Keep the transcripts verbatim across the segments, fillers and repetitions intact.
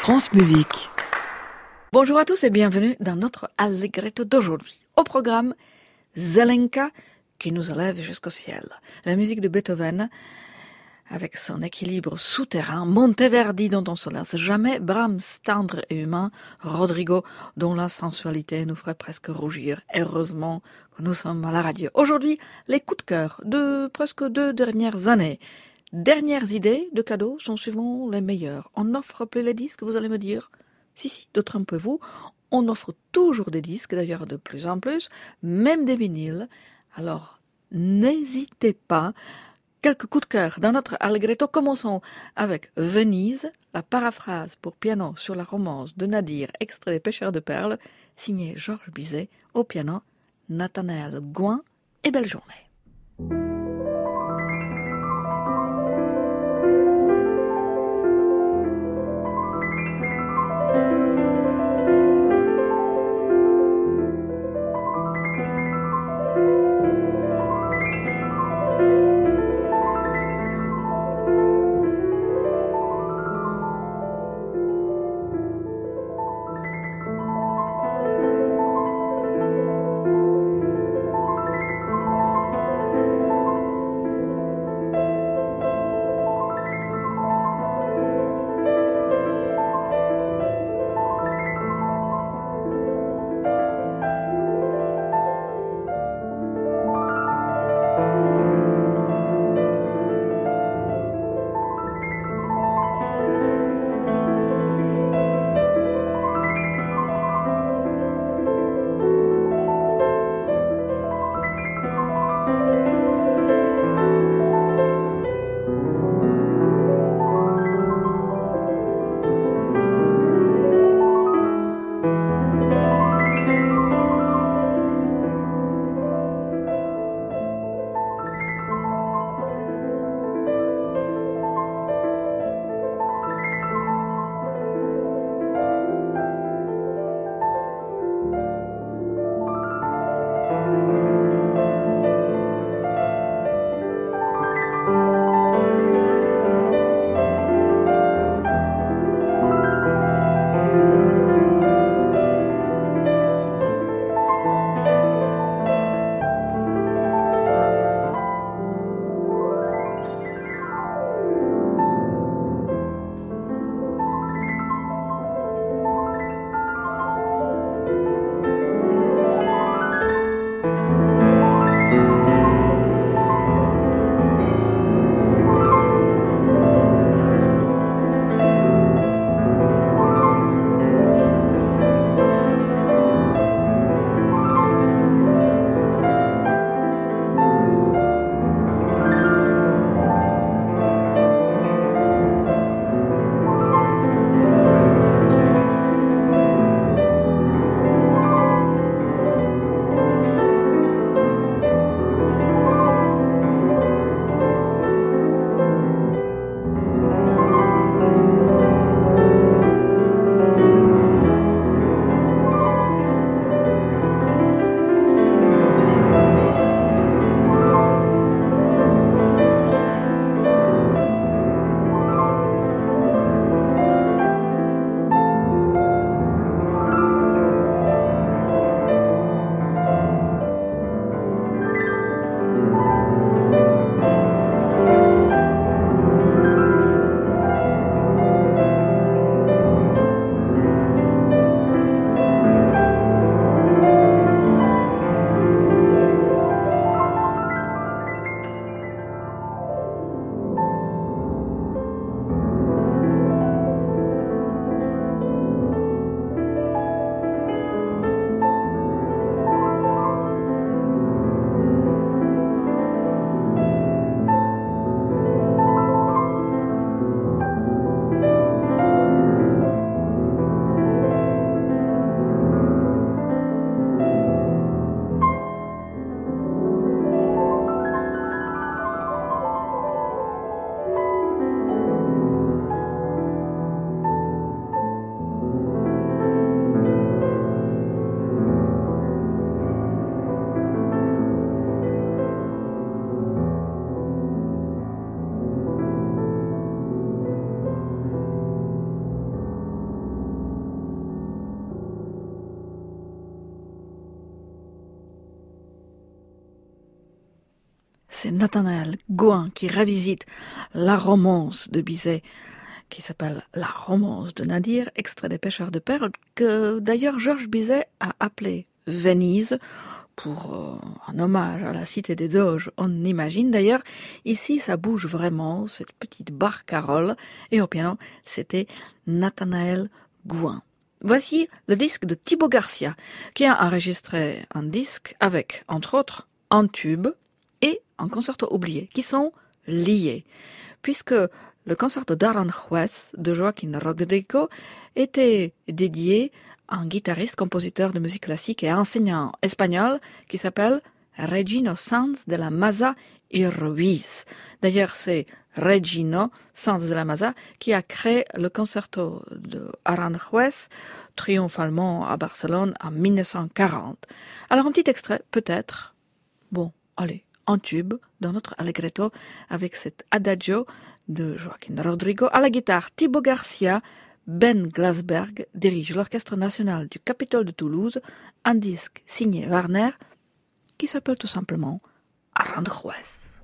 France Musique. Bonjour à tous et bienvenue dans notre Allegretto d'aujourd'hui. Au programme, Zelenka qui nous élève jusqu'au ciel. La musique de Beethoven avec son équilibre souterrain, Monteverdi dont on se lasse jamais, Brahms tendre et humain, Rodrigo dont la sensualité nous ferait presque rougir. Heureusement que nous sommes à la radio. Aujourd'hui, les coups de cœur de presque deux dernières années. Dernières idées de cadeaux sont souvent les meilleures. On n'offre plus les disques, vous allez me dire. Si, si, d'autres un peu vous. On offre toujours des disques, d'ailleurs de plus en plus, même des vinyles. Alors, n'hésitez pas. Quelques coups de cœur dans notre Allegretto. Commençons avec Venise, la paraphrase pour piano sur la romance de Nadir, extrait des Pêcheurs de perles, signé Georges Bizet, au piano, Nathanaël Gouin et Belle journée. c'est Nathanaël Gouin qui revisite la romance de Bizet, qui s'appelle La romance de Nadir, extrait des Pêcheurs de perles, que d'ailleurs Georges Bizet a appelé Venise, pour euh, un hommage à la cité des Doges, on imagine. D'ailleurs, ici, ça bouge vraiment, cette petite barcarolle, et au piano, c'était Nathanaël Gouin. Voici le disque de Thibaut Garcia, qui a enregistré un disque avec, entre autres, un tube et un concerto oublié, qui sont liés, puisque le concerto d'Aranjuez de Joaquín Rodrigo était dédié à un guitariste, compositeur de musique classique et enseignant espagnol qui s'appelle Regino Sanz de la Maza y Ruiz. D'ailleurs, c'est Regino Sanz de la Maza qui a créé le concerto de Aranjuez triomphalement à Barcelone en mille neuf cent quarante. Alors un petit extrait, peut-être, bon, allez, en tube, dans notre Allegretto, avec cet adagio de Joaquín Rodrigo à la guitare. Thibaut Garcia, Ben Glasberg dirige l'Orchestre national du Capitole de Toulouse, un disque signé Warner qui s'appelle tout simplement Aranjuez.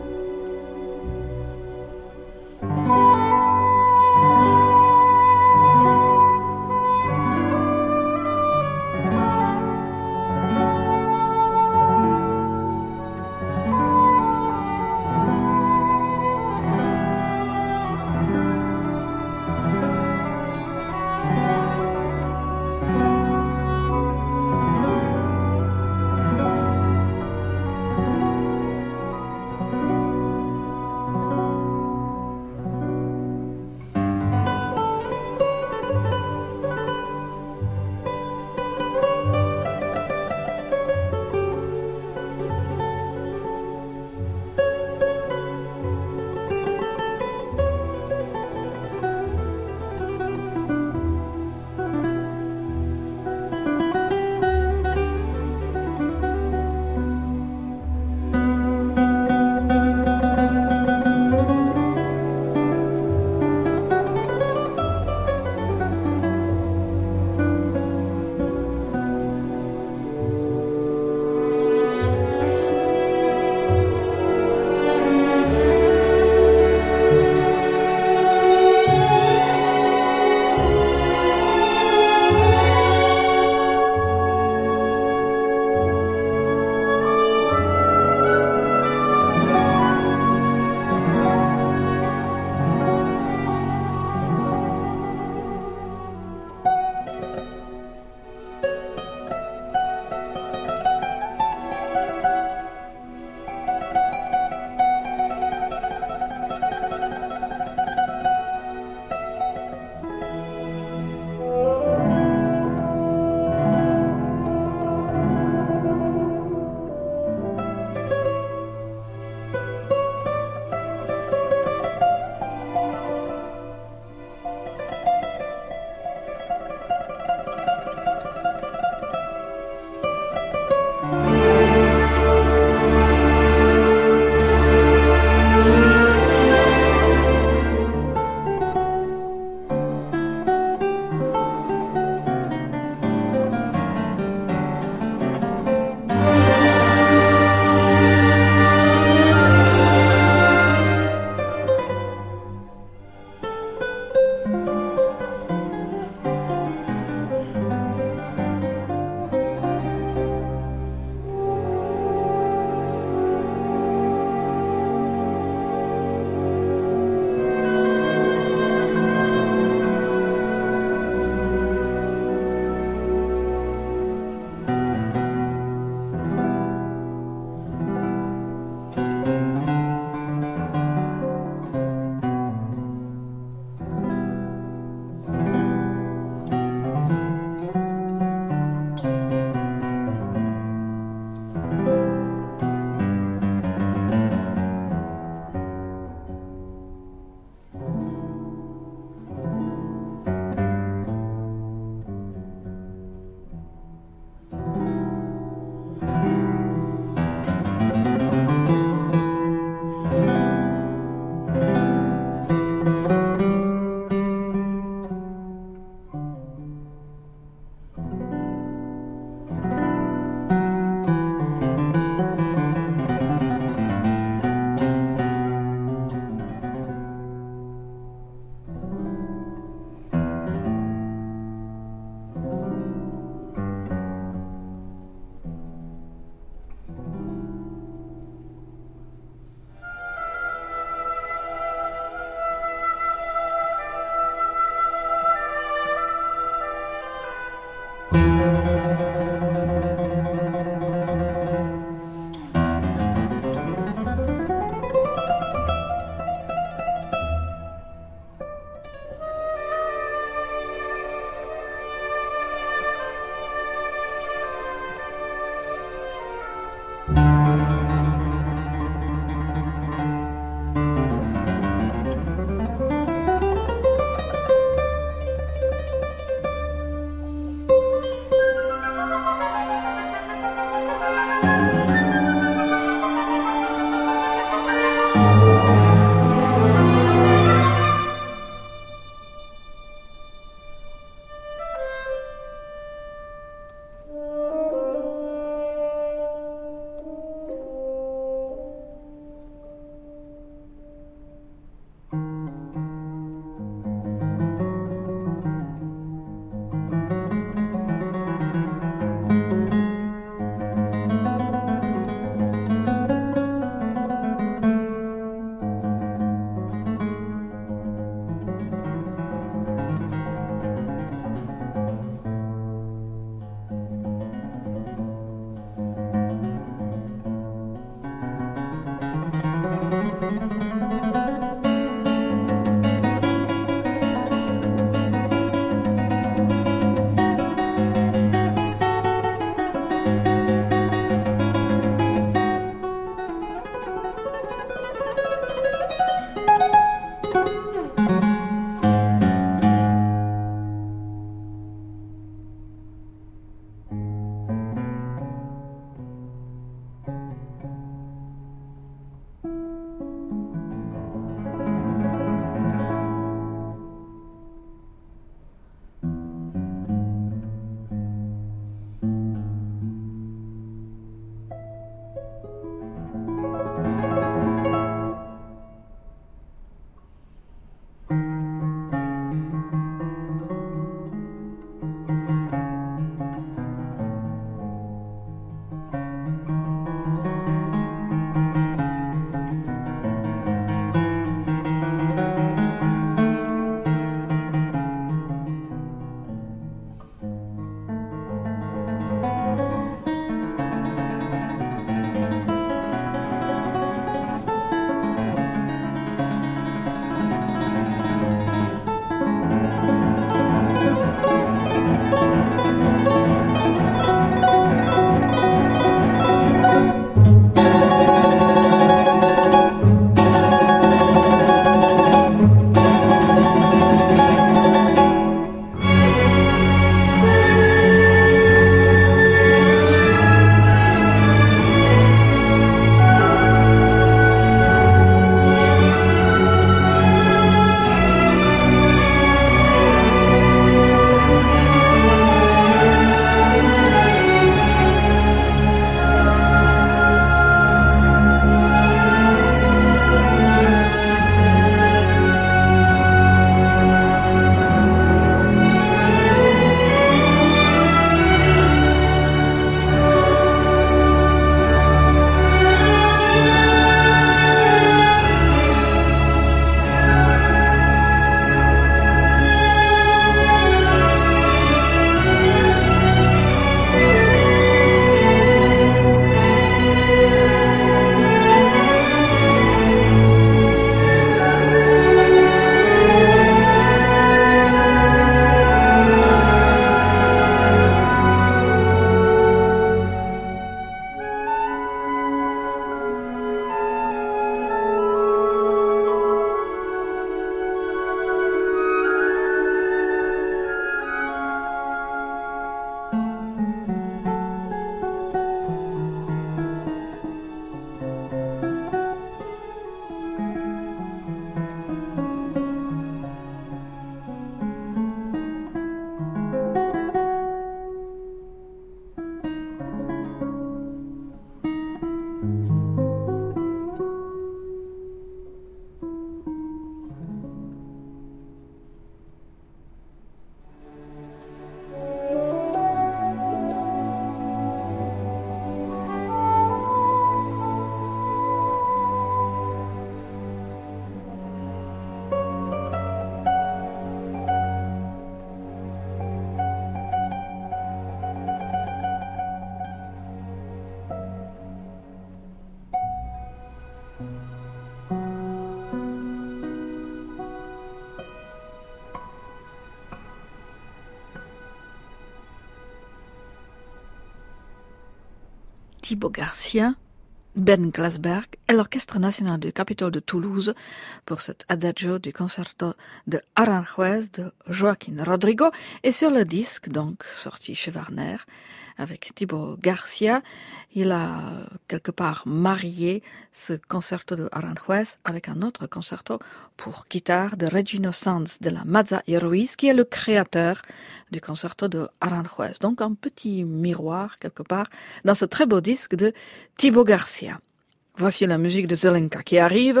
Thibaut Garcia, Ben Glasberg et l'Orchestre national du Capitole de Toulouse pour cet adagio du concerto de Aranjuez de Joaquín Rodrigo, et sur le disque, donc, sorti chez Warner, avec Thibaut Garcia, il a quelque part marié ce concerto de Aranjuez avec un autre concerto pour guitare de Regino Sanz de la Mazza y Ruiz, qui est le créateur du concerto de Aranjuez. Donc un petit miroir quelque part dans ce très beau disque de Thibaut Garcia. Voici la musique de Zelenka qui arrive.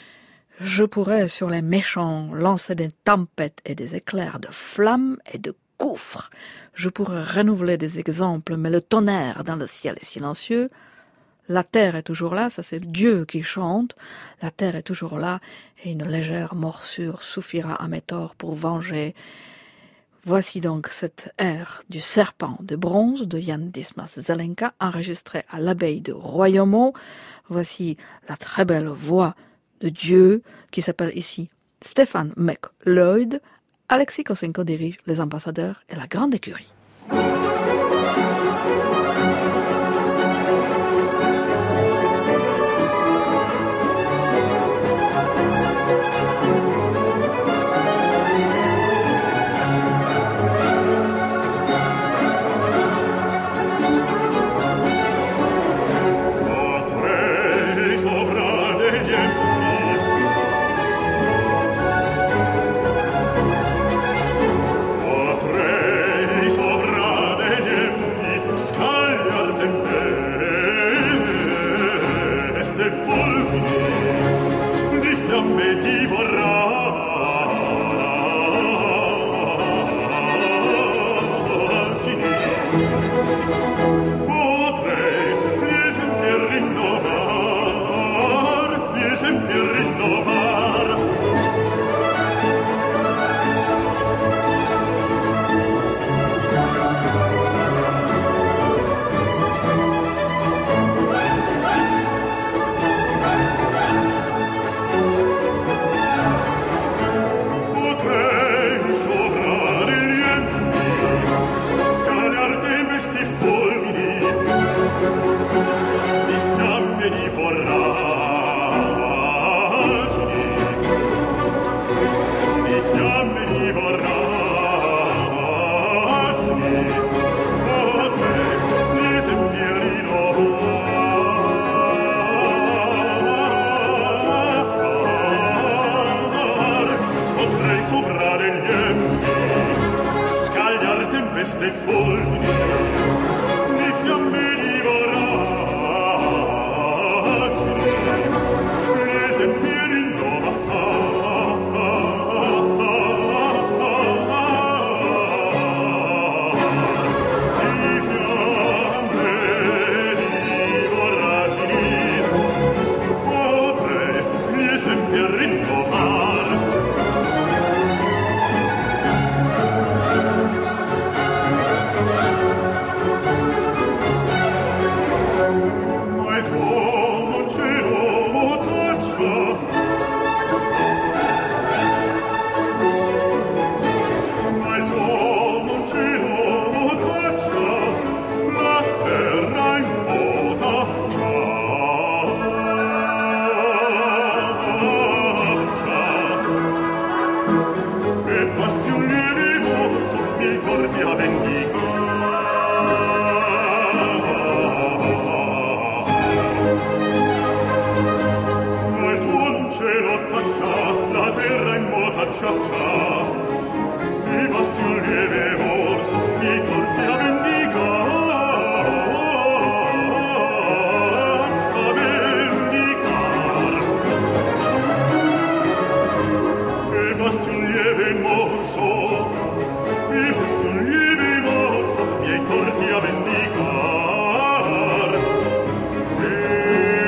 Je pourrais sur les méchants lancer des tempêtes et des éclairs de flammes et de gouffres. Je pourrais renouveler des exemples, mais le tonnerre dans le ciel est silencieux. La terre est toujours là, ça c'est Dieu qui chante. La terre est toujours là, et une légère morsure suffira à mes torts pour venger. Voici donc cet air du serpent de bronze de Jan Dismas Zelenka, enregistré à l'abbaye de Royaumont. Voici la très belle voix de Dieu, qui s'appelle ici Stéphane McLeod. Alexis Kosenko dirige Les Ambassadeurs et la Grande Écurie.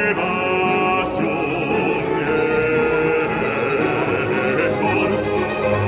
Thank you.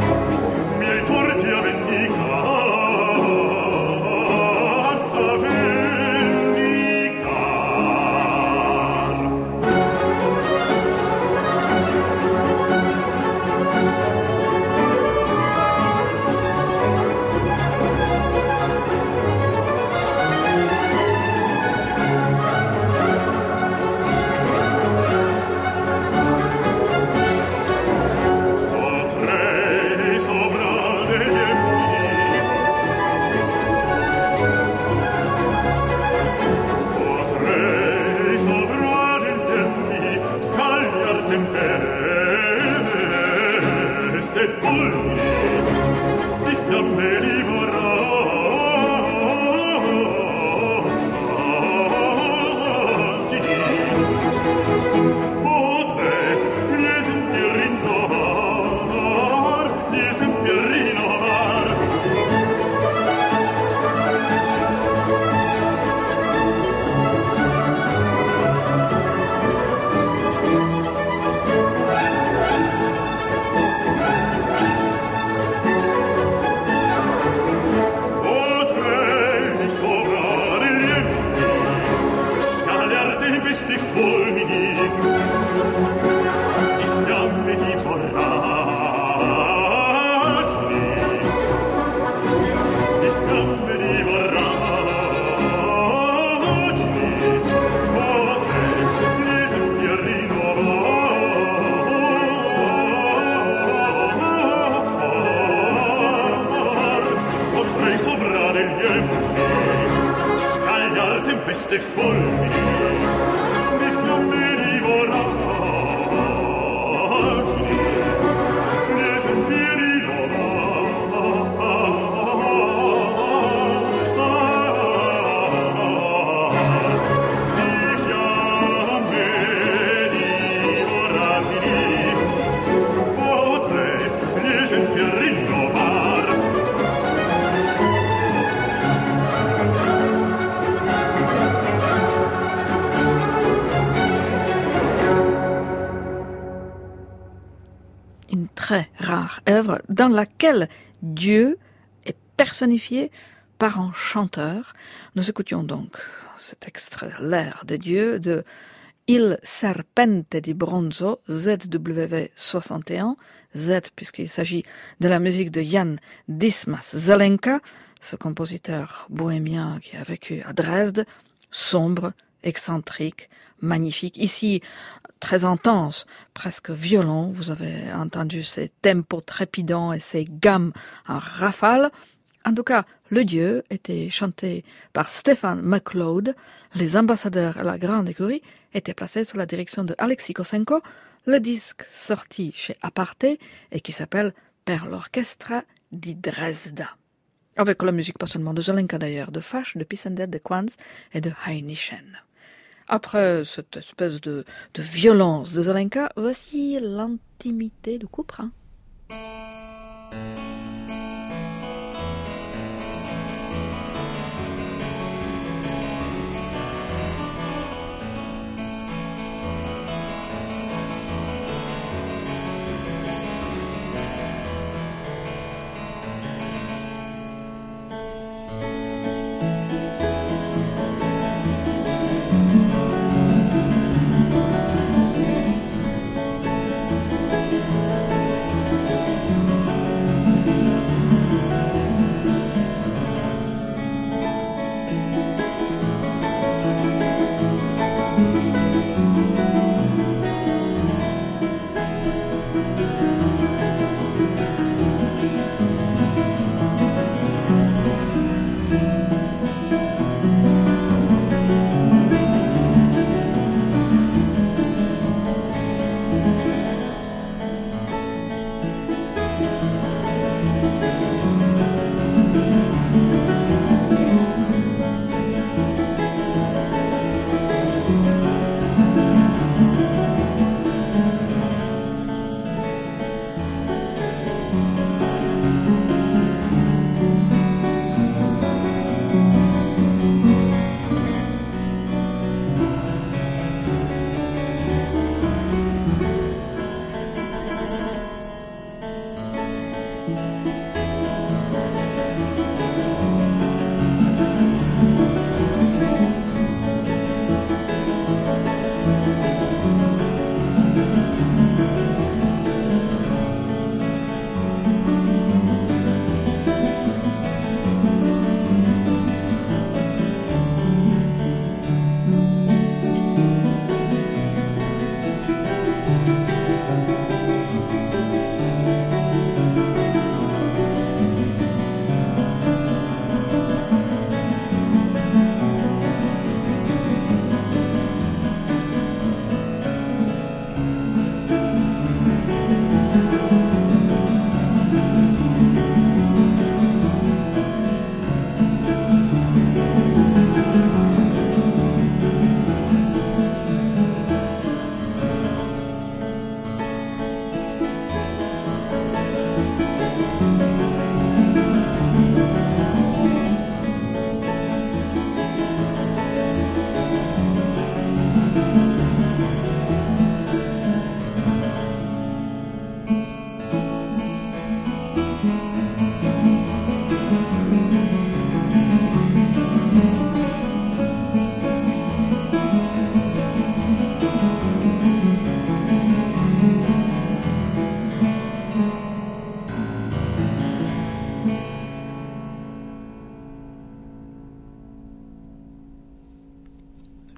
Œuvre dans laquelle Dieu est personnifié par un chanteur. Nous écoutions donc cet extrait, l'air de Dieu, de Il Serpente di Bronzo, Z W V soixante et un, Z puisqu'il s'agit de la musique de Jan Dismas Zelenka, ce compositeur bohémien qui a vécu à Dresde, sombre, excentrique, magnifique. Ici, très intense, presque violent. Vous avez entendu ces tempos trépidants et ces gammes en rafale. En tout cas, le Dieu était chanté par Stefan McLeod. Les ambassadeurs à la Grande Écurie étaient placés sous la direction de Alexis Kosenko. Le disque sorti chez Aparté et qui s'appelle Per l'Orchestra di Dresda. Avec la musique pas seulement de Zelenka d'ailleurs, de Fasch, de Pissendet, de Quantz et de Heinichen. Après cette espèce de, de violence de Zelenka, voici l'intimité de Couperin.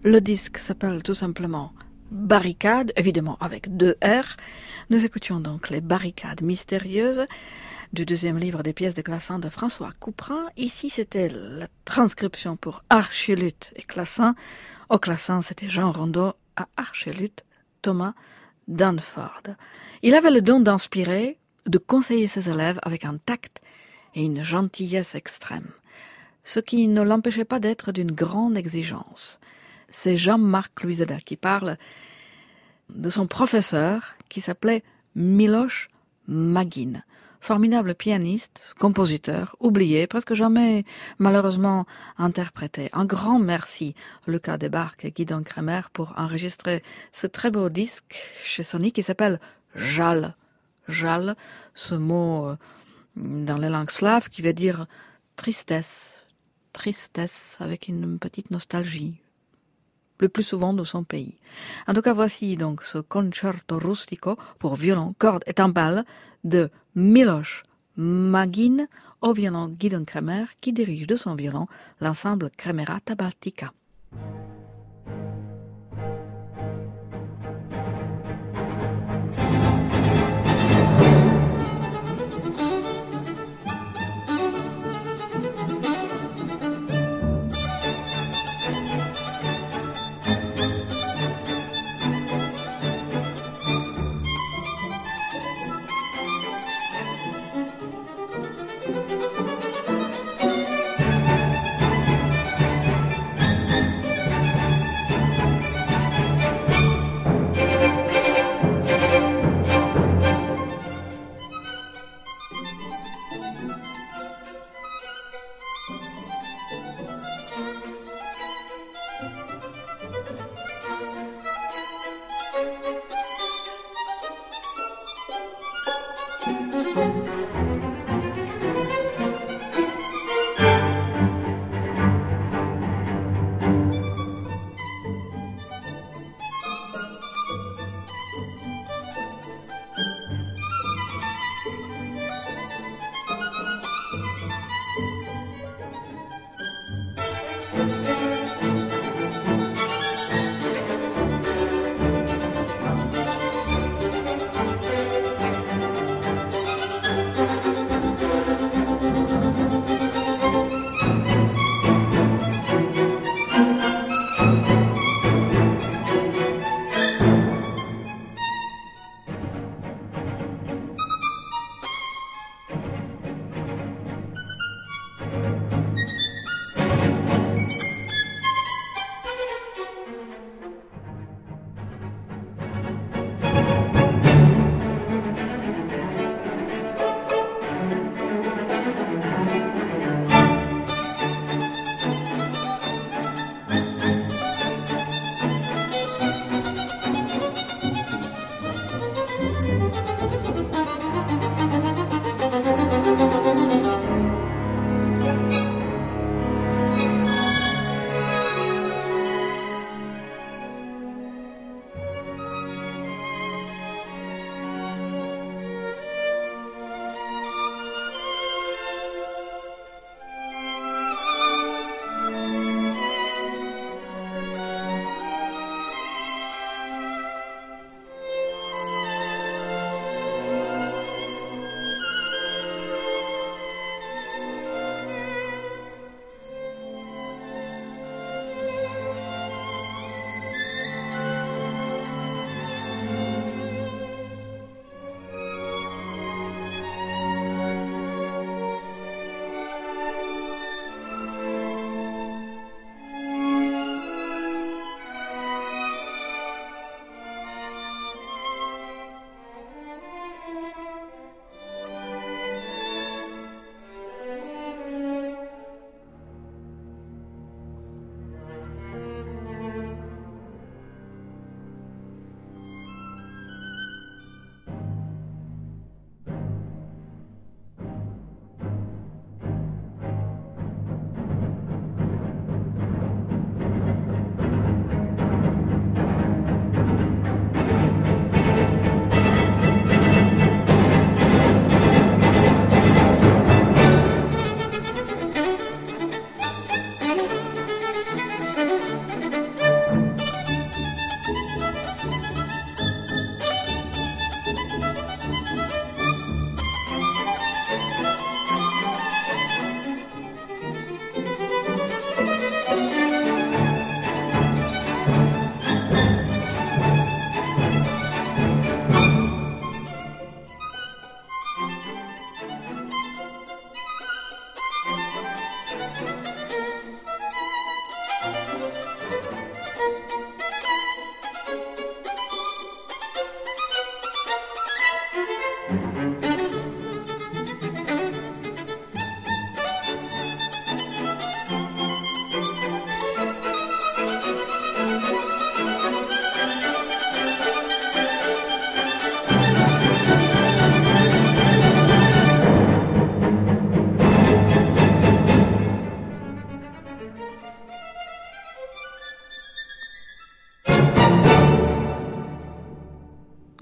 Le disque s'appelle tout simplement Barricades, évidemment avec deux R. Nous écoutions donc les Barricades mystérieuses du deuxième livre des pièces de Classin de François Couperin. Ici, c'était la transcription pour Archiluth et Classin. Au Classin, c'était Jean Rondeau, à Archiluth, Thomas Danford. Il avait le don d'inspirer, de conseiller ses élèves avec un tact et une gentillesse extrême, ce qui ne l'empêchait pas d'être d'une grande exigence. C'est Jean-Marc Louiseda qui parle de son professeur qui s'appelait Miloš Magin, formidable pianiste, compositeur, oublié, presque jamais malheureusement interprété. Un grand merci Lucas Debarque et Guidon Kremer pour enregistrer ce très beau disque chez Sony qui s'appelle Jal. Jal, ce mot dans les langues slaves qui veut dire tristesse, tristesse avec une petite nostalgie, le plus souvent de son pays. En tout cas, voici donc ce concerto rustico pour violon, cordes et timbales de Miloš Magin au violon Guidon Kremer qui dirige de son violon l'ensemble Kremerata Baltica.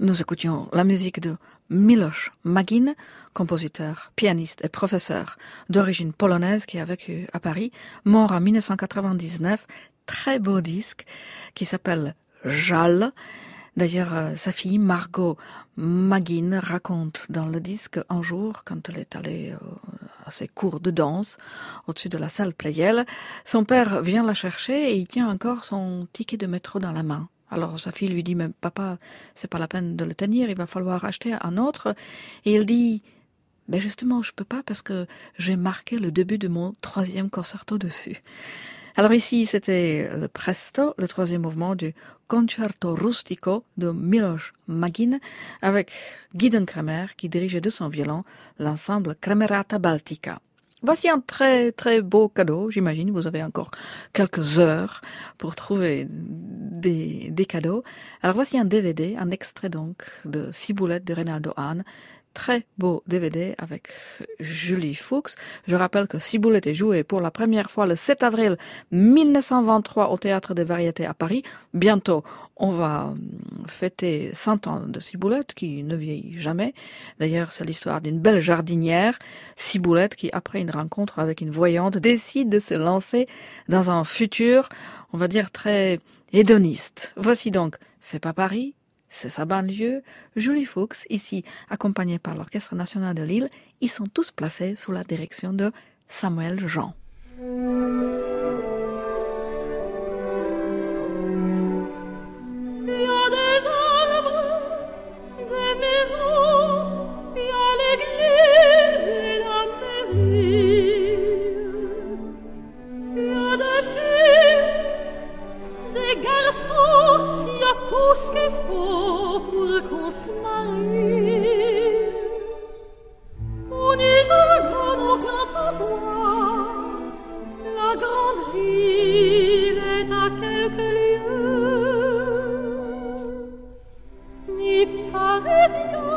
nous écoutions la musique de Miloš Magin, compositeur, pianiste et professeur d'origine polonaise qui a vécu à Paris, mort en dix-neuf cent quatre-vingt-dix-neuf. Très beau disque qui s'appelle Żal. D'ailleurs, euh, sa fille Margot Magin raconte dans le disque un jour, quand elle est allée euh, à ses cours de danse au-dessus de la salle Pleyel, son père vient la chercher et il tient encore son ticket de métro dans la main. Alors sa fille lui dit, mais papa, c'est pas la peine de le tenir, il va falloir acheter un autre. Et il dit, mais justement, je peux pas parce que j'ai marqué le début de mon troisième concerto dessus. Alors ici, c'était le presto, le troisième mouvement du Concerto Rustico de Miloš Magin, avec Gidon Kremer qui dirigeait de son violon l'ensemble Kremerata Baltica. Voici un très très beau cadeau, j'imagine, vous avez encore quelques heures pour trouver des, des cadeaux. Alors voici un D V D, un extrait donc de Ciboulette de Reynaldo Hahn. Très beau D V D avec Julie Fuchs. Je rappelle que Ciboulette est joué pour la première fois le sept avril mille neuf cent vingt-trois au Théâtre des Variétés à Paris. Bientôt, on va fêter cent ans de Ciboulette qui ne vieillit jamais. D'ailleurs, c'est l'histoire d'une belle jardinière, Ciboulette, qui après une rencontre avec une voyante décide de se lancer dans un futur, on va dire, très hédoniste. Voici donc C'est pas Paris, c'est sa banlieue, Julie Fuchs, ici accompagnée par l'Orchestre National de Lille. Ils sont tous placés sous la direction de Samuel Jean. Il y a des arbres, des maisons, il y a l'église et la mairie. Il y a des filles, des garçons, il y a tout ce qu'il faut pour qu'on se marie. On n'y jargonne aucun patois, la grande ville est à quelques lieues. Ni parisien,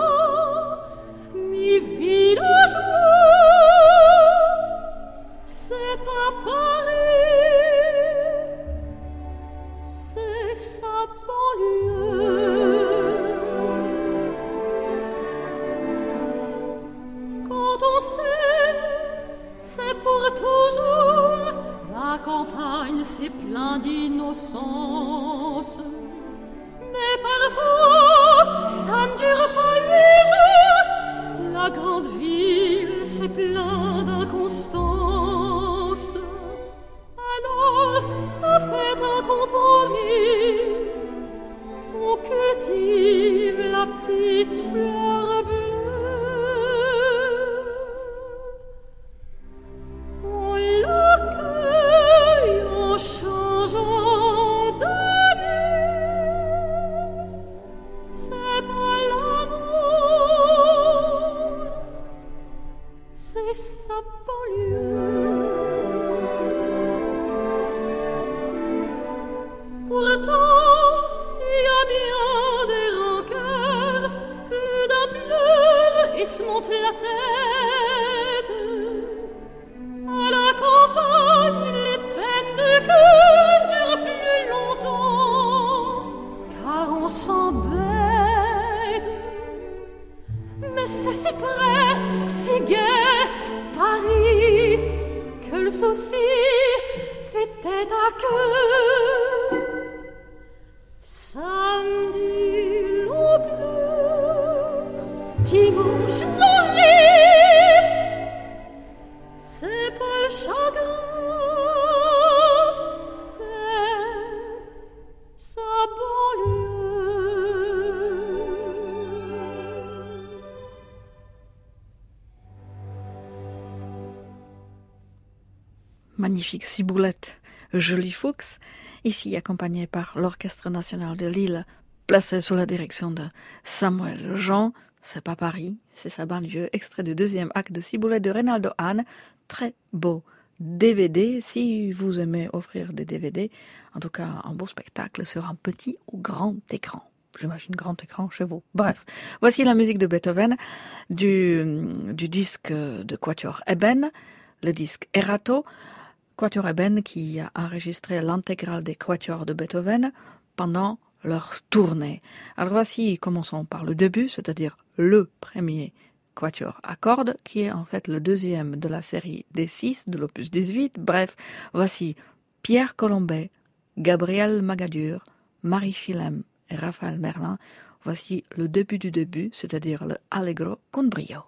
ni villageois, c'est pas Paris, c'est sa banlieue. Quand on s'aime, c'est pour toujours. La campagne, c'est plein d'innocence. Mais parfois, ça ne dure pas huit jours. La grande ville, c'est plein d'inconstance. Alors, ça fait un compromis. On cultive la petite fleur bleue. On l'accueille en changeant d'année. C'est pas l'amour, c'est sa banlieue. Pourtant, il y a bien des rancœurs, plus d'un pleure et se monte la tête. À la campagne, les peines de cœur durent plus longtemps, car on s'embête. Mais c'est si près, si gai, Paris, que le souci fait tête à queue. Samedi, l'eau pleure, dimanche, l'eau rit. C'est pas le chagrin, c'est sa banlieue. Magnifique Ciboulette, Julie Fuchs, ici accompagnée par l'Orchestre National de Lille, placé sous la direction de Samuel Jean. C'est pas Paris, c'est sa banlieue. Extrait du deuxième acte de Ciboulette de Reynaldo Hahn. Très beau D V D, si vous aimez offrir des D V D, en tout cas un beau spectacle sur un petit ou grand écran. J'imagine grand écran chez vous. Bref, voici la musique de Beethoven du, du disque de Quatuor Eben, le disque Erato. Quatuor Eben qui a enregistré l'intégrale des quatuors de Beethoven pendant leur tournée. Alors voici, commençons par le début, c'est-à-dire le premier quatuor à cordes, qui est en fait le deuxième de la série des six, de l'opus dix-huit. Bref, voici Pierre Colombet, Gabriel Magadur, Marie Chilem et Raphaël Merlin. Voici le début du début, c'est-à-dire le Allegro con brio.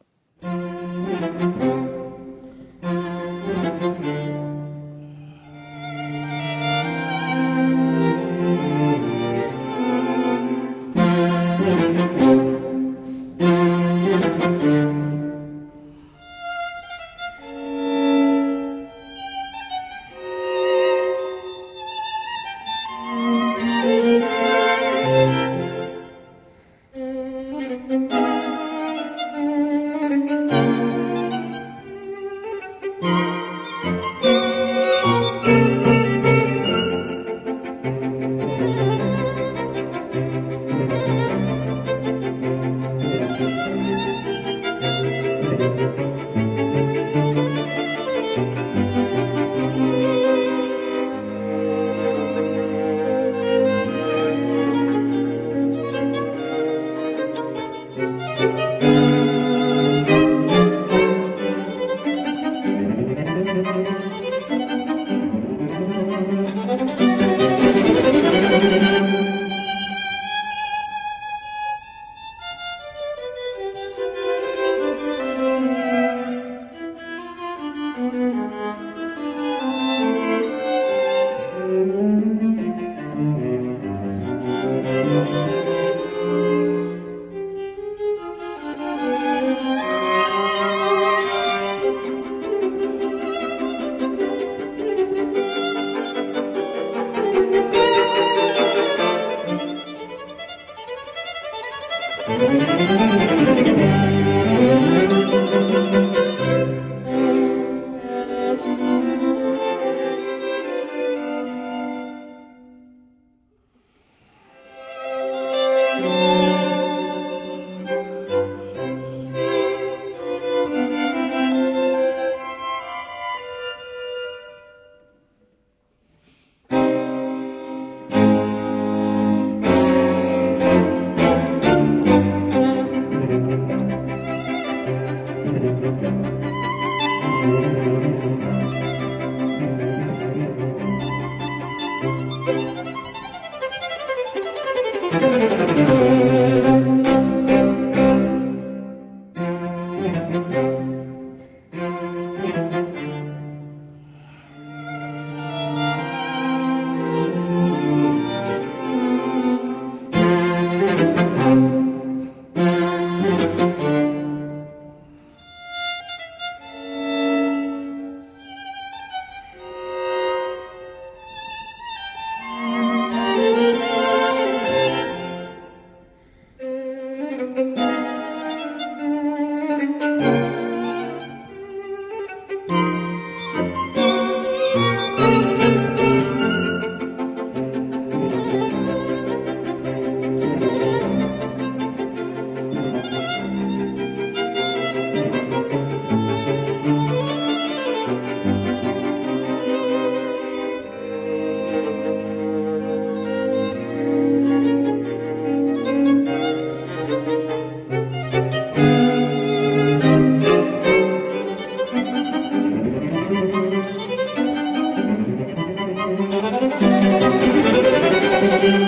Thank you.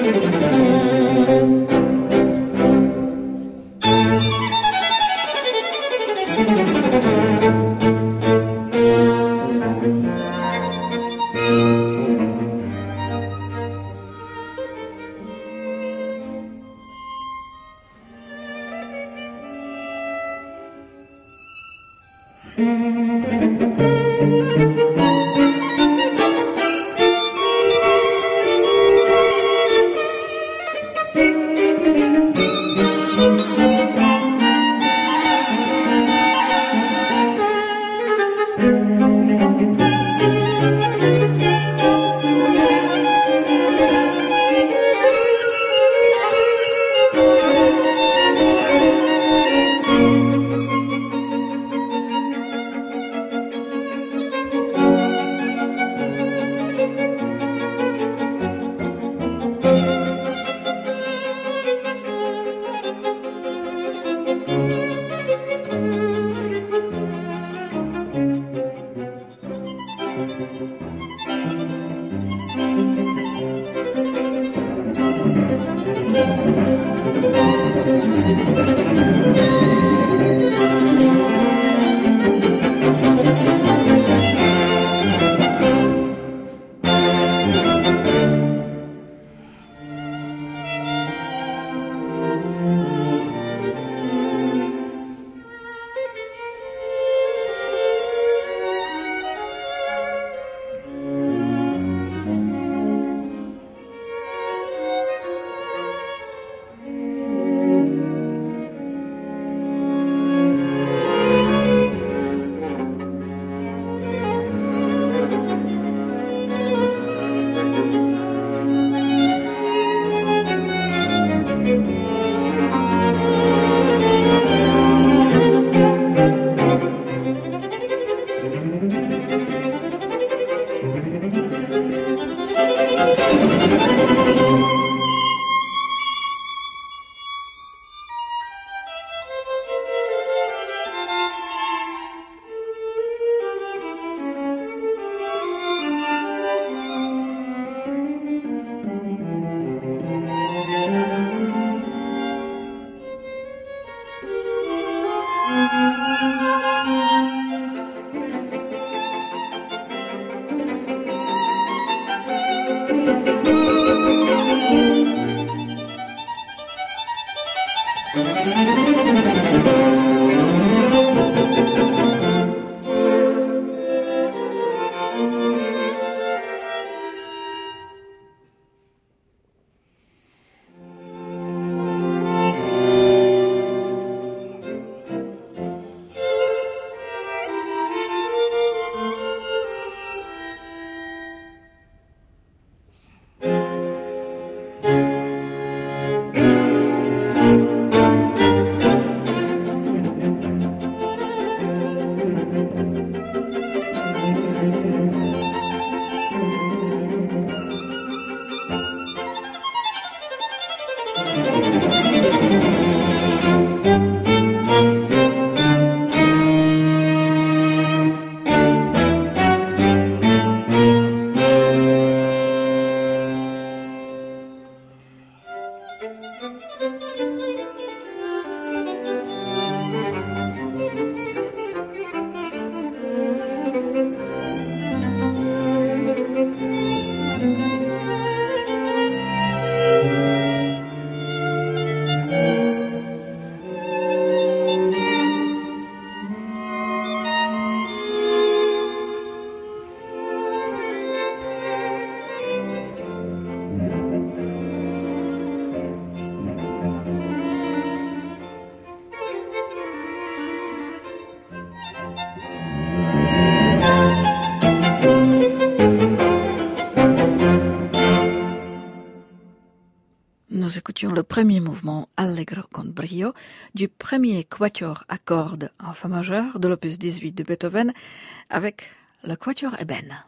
Nous écoutions le premier mouvement Allegro con brio du premier quatuor à cordes en fa majeur de l'opus dix-huit de Beethoven avec le quatuor Eben.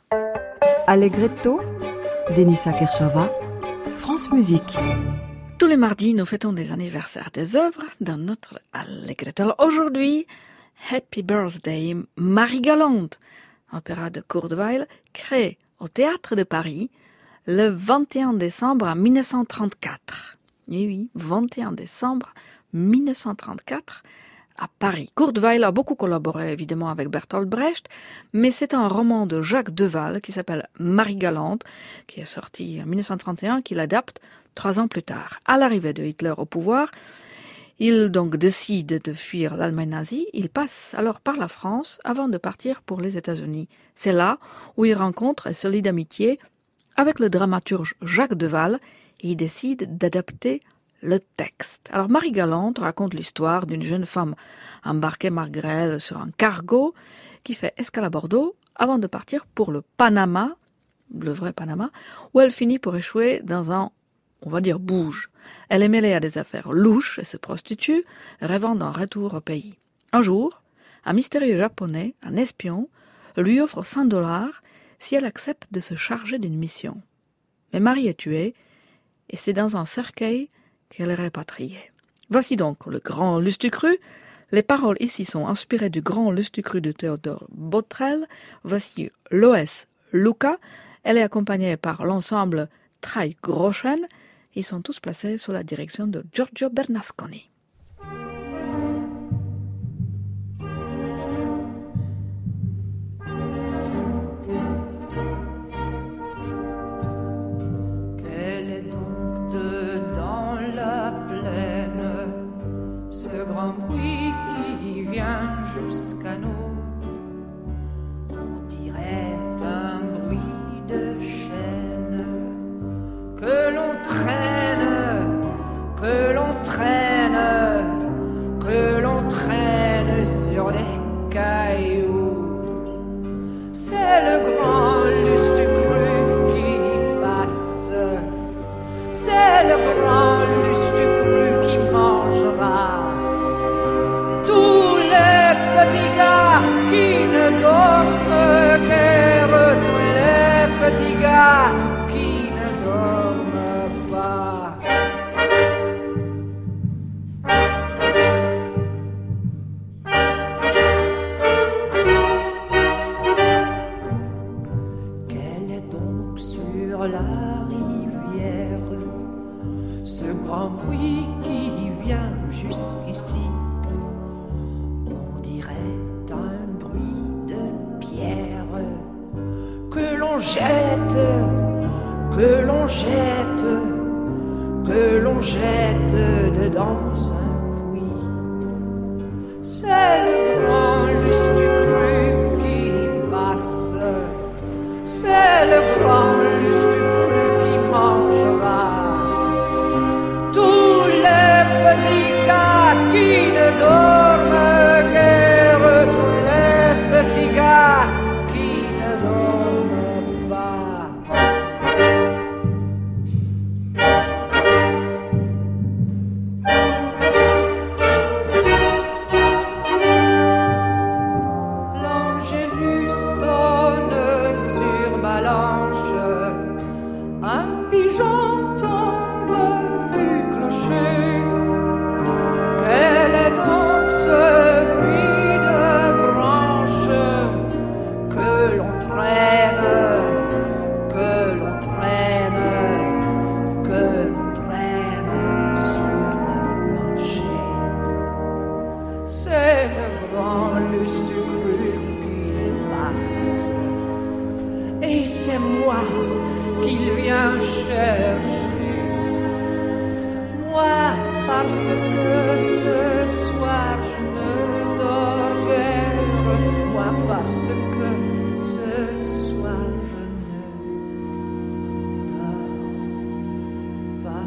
Allegretto, Denisa Kershava, France Musique. Tous les mardis, nous fêtons des anniversaires des œuvres dans notre Allegretto. Alors aujourd'hui, Happy Birthday, Marie Galante, opéra de Kurt Weill, créé au Théâtre de Paris le vingt et un décembre mille neuf cent trente-quatre. Oui, oui, vingt et un décembre mille neuf cent trente-quatre, à Paris. Kurt Weill a beaucoup collaboré évidemment avec Bertolt Brecht, mais c'est un roman de Jacques Deval qui s'appelle Marie-Galante, qui est sorti en mille neuf cent trente et un, qu'il adapte trois ans plus tard. À l'arrivée de Hitler au pouvoir, il donc décide de fuir l'Allemagne nazie. Il passe alors par la France avant de partir pour les États-Unis. C'est là où il rencontre et se lie d'amitié avec le dramaturge Jacques Deval et il décide d'adapter le texte. Alors Marie-Galante raconte l'histoire d'une jeune femme embarquée malgré elle sur un cargo qui fait escale à Bordeaux avant de partir pour le Panama, le vrai Panama, où elle finit pour échouer dans un, on va dire, bouge. Elle est mêlée à des affaires louches et se prostitue, rêvant d'un retour au pays. Un jour, un mystérieux japonais, un espion, lui offre cent dollars si elle accepte de se charger d'une mission. Mais Marie est tuée et c'est dans un cercueil qu'elle est répatriée. Voici donc le Grand Lustucru. Les paroles ici sont inspirées du Grand Lustucru de Théodore Botrel. Voici Loes Luca. Elle est accompagnée par l'ensemble Drei Groschen. Ils sont tous placés sous la direction de Giorgio Bernasconi. Un bruit qui vient jusqu'à nous, on dirait un bruit de chaîne que l'on traîne, que l'on traîne, que l'on traîne sur des cailloux. C'est le grand Lustucru qui passe, c'est le grand Lustucru qui mangera tous les petits gars qui ne dorment guère, tous les petits gars qui ne dorment pas. Quel est donc sur la rivière ce grand bruit qui vient jusqu'ici? Que l'on jette, que l'on jette, que l'on jette dedans un puits. C'est le grand Lustucru qui passe, c'est le grand Lustucru qui mangera tous les petits gars qui ne dorment guère, tous les petits gars qui ne dorment pas. L'Angélus sonne sur ma lanche, un pigeon tombe du clocher. Quel est donc ce bruit de branche que l'on traîne, que l'on traîne, que l'on traîne sur le plancher? C'est le grand Lustucru qui passe, et c'est moi qu'il vient chercher. Moi, parce que ce soir je ne dors guère, moi parce que ce soir je ne dors pas.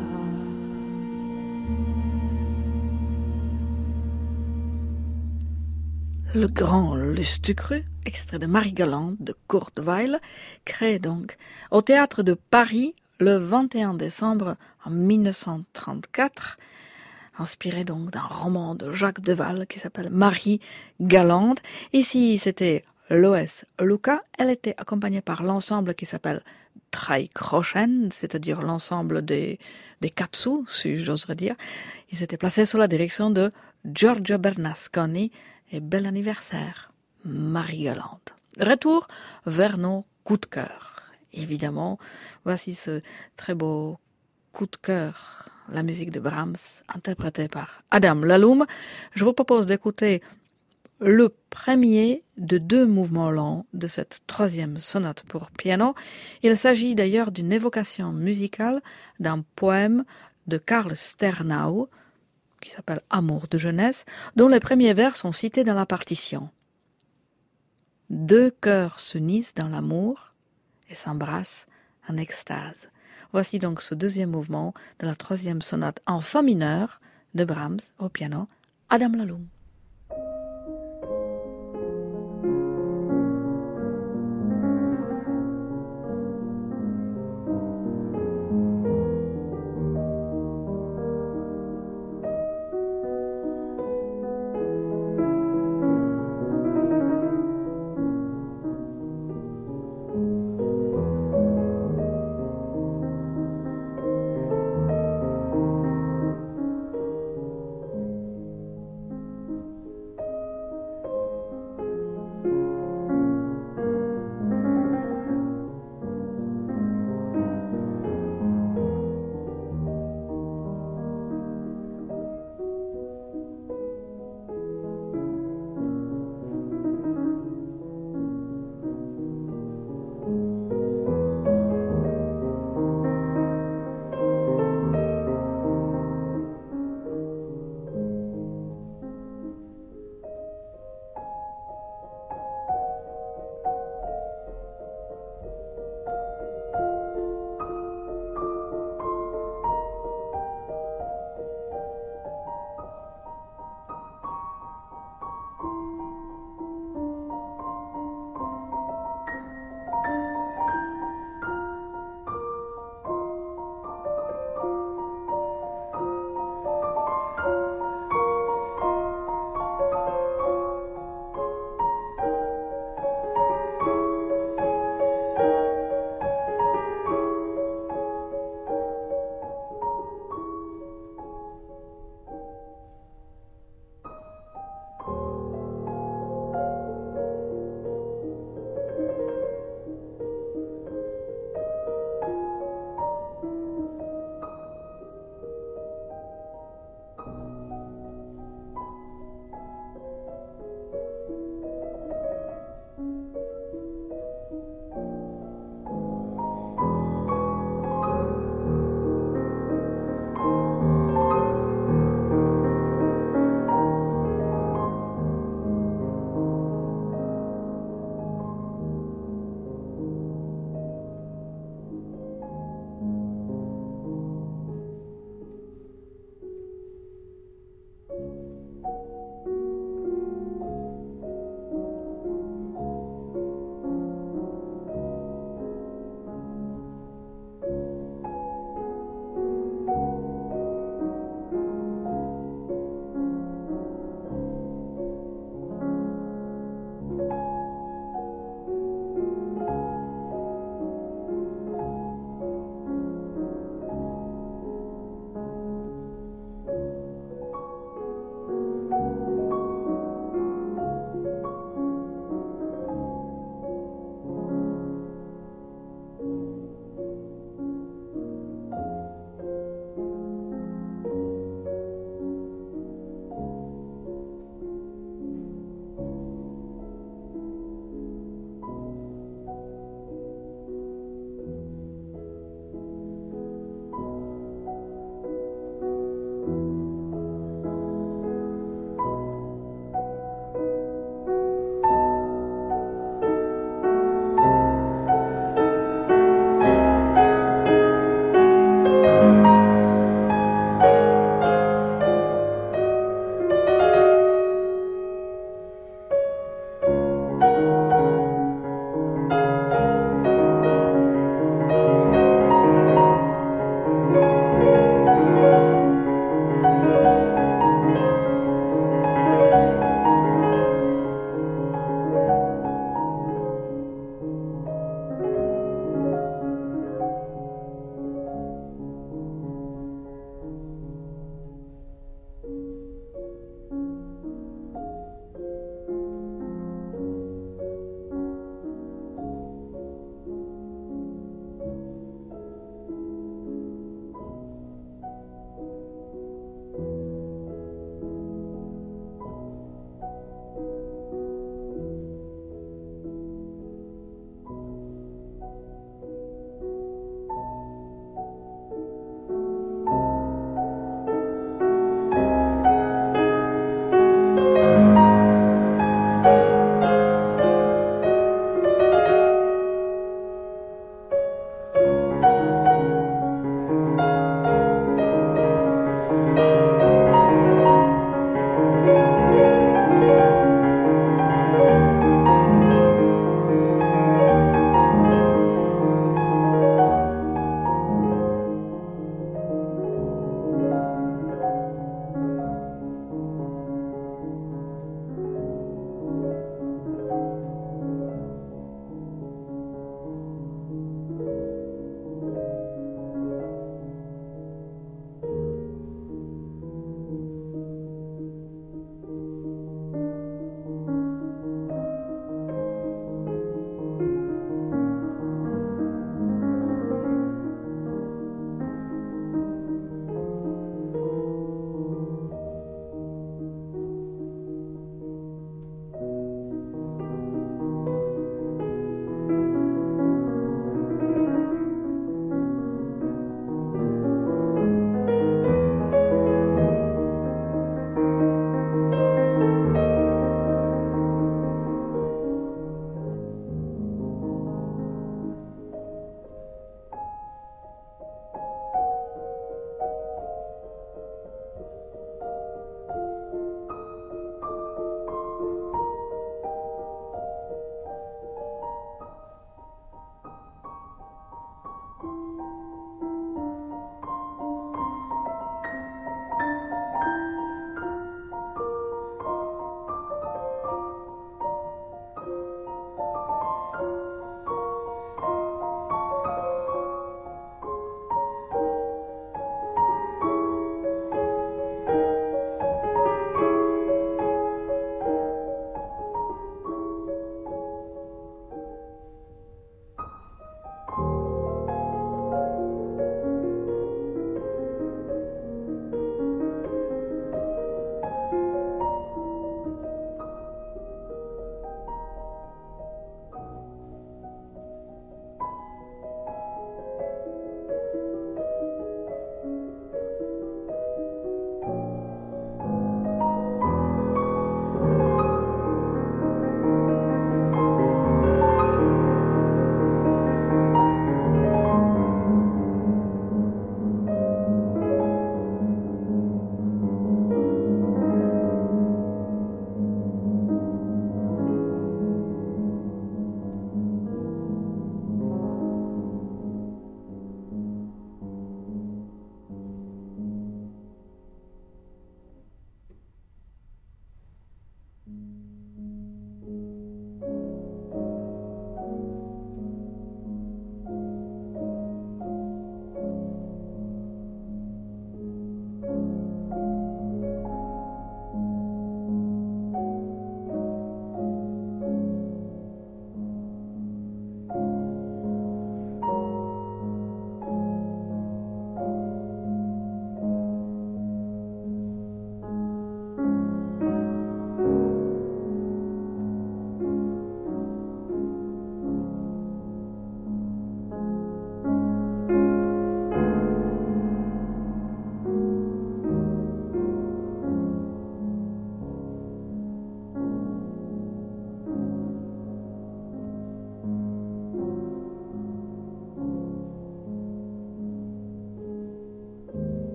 Le Grand Lustucru, extrait de Marie-Galante de Kurt Weill, créé donc au Théâtre de Paris le vingt et un décembre en mille neuf cent trente-quatre, inspiré donc d'un roman de Jacques Deval qui s'appelle Marie-Galante. Ici, c'était Loes Luca. Elle était accompagnée par l'ensemble qui s'appelle Drei Groschen, c'est-à-dire l'ensemble des, des katsu, si j'oserais dire. Ils étaient placés sous la direction de Giorgio Bernasconi. Et bel anniversaire, Marie-Galante. Retour vers nos coups de cœur. évidemment, voici ce très beau coup de cœur, la musique de Brahms, interprétée par Adam Laloum. Je vous propose d'écouter le premier de deux mouvements lents de cette troisième sonate pour piano. Il s'agit d'ailleurs d'une évocation musicale d'un poème de Karl Sternau, qui s'appelle Amour de jeunesse, dont les premiers vers sont cités dans la partition. Deux cœurs s'unissent dans l'amour et s'embrassent en extase. Voici donc ce deuxième mouvement de la troisième sonate en fa mineur de Brahms au piano, Adam Laloum.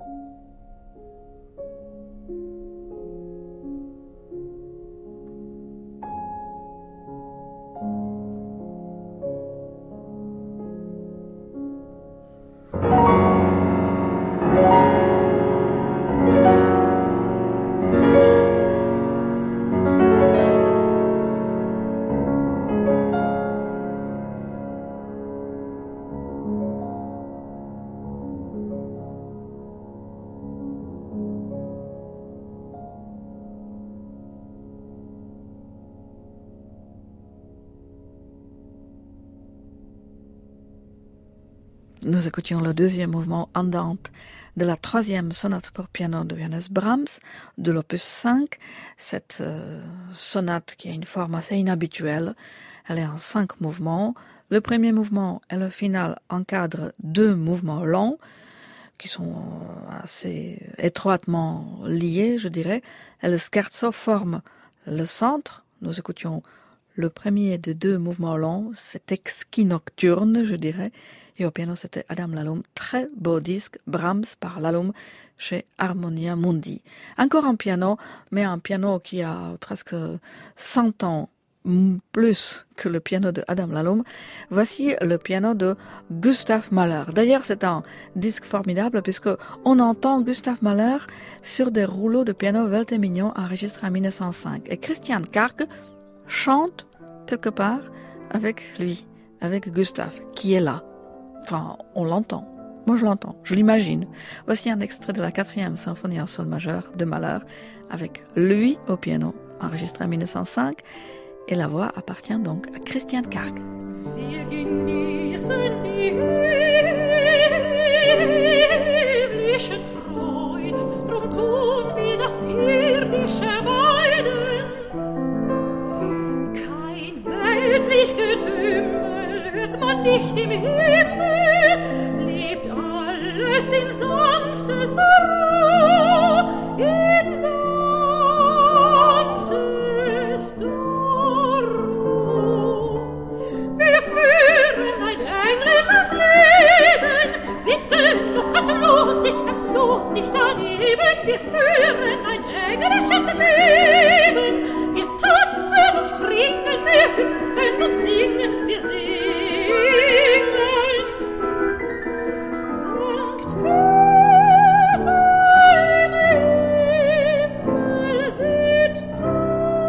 Nous écoutions le deuxième mouvement andante de la troisième sonate pour piano de Johannes Brahms, de l'opus cinq. Cette euh, sonate qui a une forme assez inhabituelle, elle est en cinq mouvements. Le premier mouvement et le final encadrent deux mouvements longs qui sont assez étroitement liés, je dirais. Et le scherzo forme le centre. Nous écoutions le premier de deux mouvements longs, c'est exquis nocturne, je dirais. Et au piano, c'était Adam Laloum. Très beau disque, Brahms par Laloum chez Harmonia Mundi. Encore un piano, mais un piano qui a presque cent ans plus que le piano de Adam Laloum. Voici le piano de Gustav Mahler. D'ailleurs, c'est un disque formidable puisque on entend Gustav Mahler sur des rouleaux de piano Weltemignon enregistrés en mille neuf cent cinq. Et Christian Karg chante quelque part avec lui, avec Gustav, qui est là. Enfin, on l'entend. Moi, je l'entends. Je l'imagine. Voici un extrait de la quatrième symphonie en sol majeur de Mahler avec lui au piano, enregistré en mille neuf cent cinq. Et la voix appartient donc à Christian Karg. Wir genießen die himmlischen Freuden, drum tun wir das irdische meiden. Kein weltlich Getümmel hört man nicht im Himmel, lebt alles in sanftester Ruhe, in sanftester Ruhe. Wir führen ein englisches Leben, sind dennoch ganz lustig, ganz lustig daneben. Wir führen ein englisches Leben, wir tanzen und springen, wir hüpfen und singen, wir singen. Sankt Peter im Himmel sitzt er.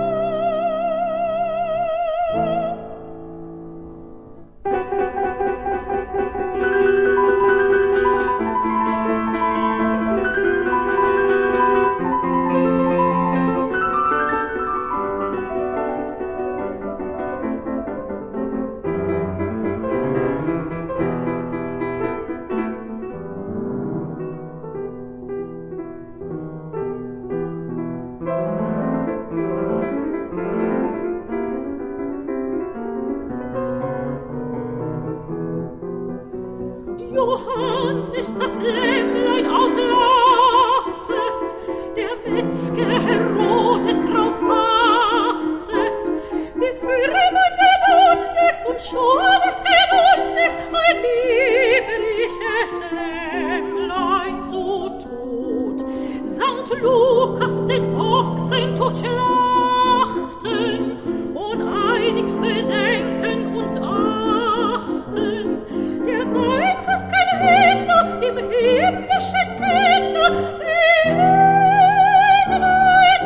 Johannes das Lämmlein auslasset, der Metzger Herodes drauf passet. Wir führen ein Geduldes und schades Geduldes, ein liebliches Lämmlein zu Tod. Sankt Lukas den Ochsen tot schlachten, und einigs bedenken und achten. Der Wein kostet kein Händler im himmlischen Keller, die Englein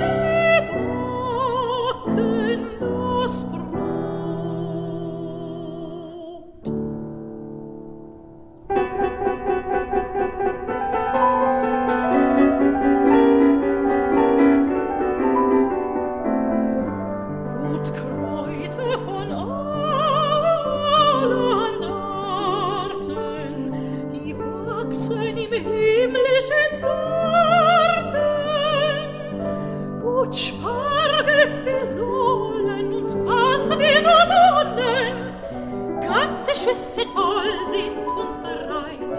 backen das Brot. Gut Kräuter von allerhand Arten, die wachsen im himmlischen Garten. Gut Spargel, Fesolen und was wir nur wollen, ganze Schüsseln voll sind uns bereit.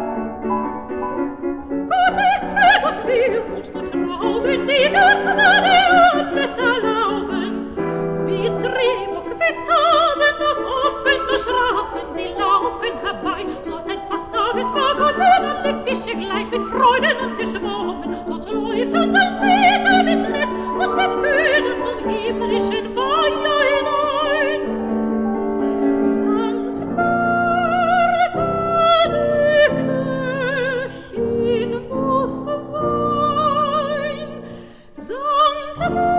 Gut Äpfel, gut Bier und gut Trauben, die Gärtner, die alles erlauben. Wild's Rehbock, wild's Hasen auf offener Straße, Flossen, sie laufen herbei, sollten fast Tage, Tage und alle Fische gleich mit Freuden angeschwommen. Dort läuft unser Peter mit Netz und mit Köder zum himmlischen Weiher hinein. Sankt Martha, die Köchin muss sein. Sankt Martha,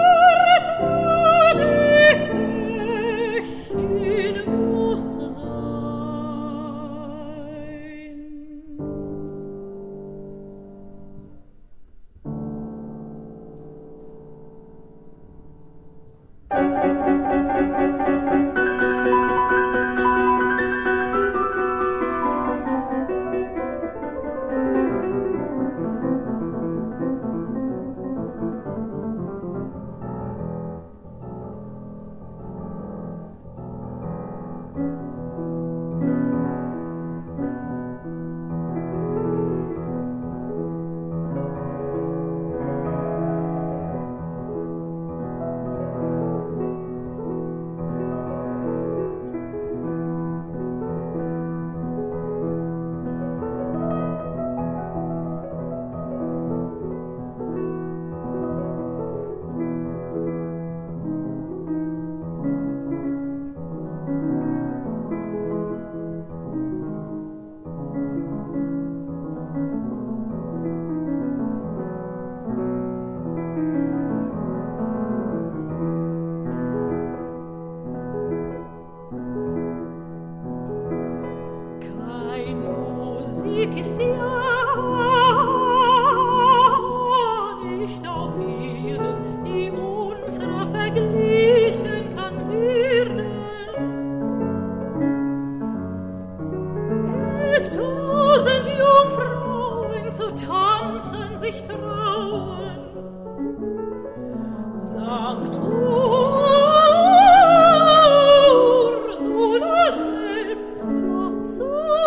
ist ja nicht auf Erden, die unserer verglichen kann werden. Elftausend Jungfrauen zu tanzen sich trauen. Sankt Ursula selbst dazu